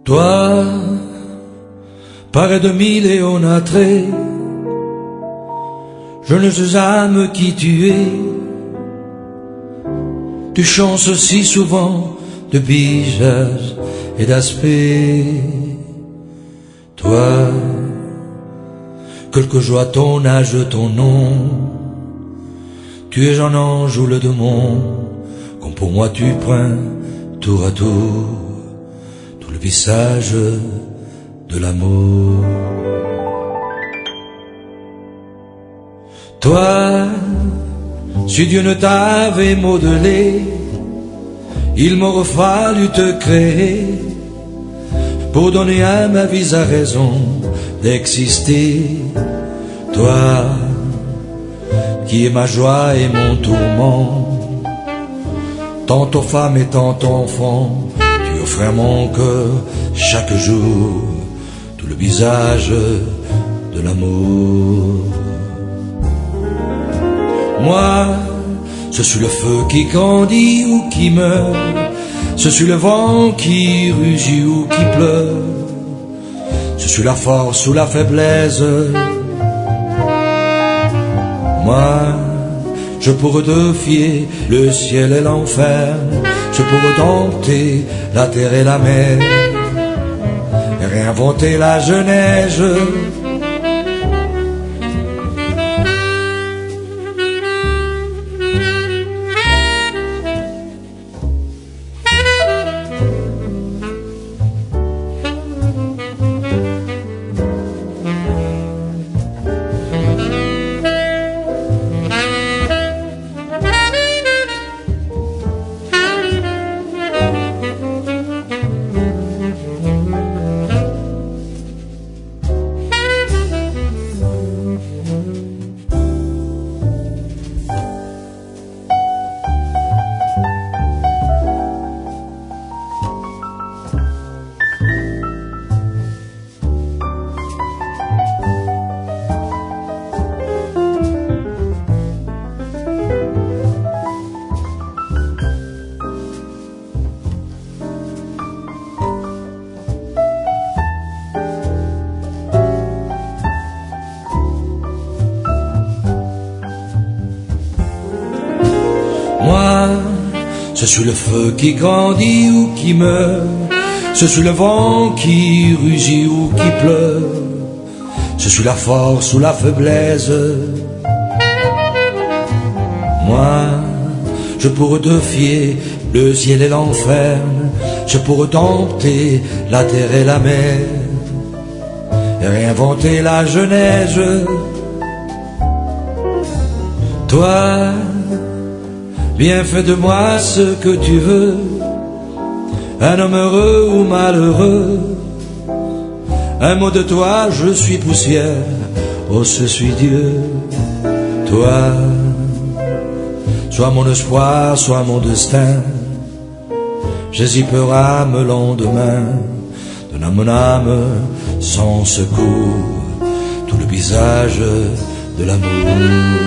Toi, paré de mille attraits, je ne sais jamais qui tu es. Tu changes si souvent de visage et d'aspect. Toi, quelque joie ton âge, ton nom, tu es un ange ou le démon, comme pour moi tu prends tour à tour tout le visage de l'amour. Toi, si Dieu ne t'avait modelé, il m'aurait fallu te créer pour donner à ma vie sa raison d'exister. Toi, qui est ma joie et mon tourment, tantôt femme et tantôt enfant, tu offres à mon cœur chaque jour tout le visage de l'amour. Moi, je suis le feu qui grandit ou qui meurt, je suis le vent qui rugit ou qui pleure, je suis la force ou la faiblesse. Moi, je pourrais défier le ciel et l'enfer, je pourrais dompter la terre et la mer, et réinventer la jeunesse. Moi, je suis le feu qui grandit ou qui meurt, je suis le vent qui rugit ou qui pleure, je suis la force ou la faiblesse. Moi, je pourrais défier le ciel et l'enfer, je pourrais dompter la terre et la mer, et réinventer la jeunesse. Toi, viens, fais de moi ce que tu veux, un homme heureux ou malheureux. Un mot de toi, je suis poussière, oh je suis Dieu. Toi, sois mon espoir, sois mon destin. J'hésite à me lendemain, donne à mon âme sans secours tout le visage de l'amour.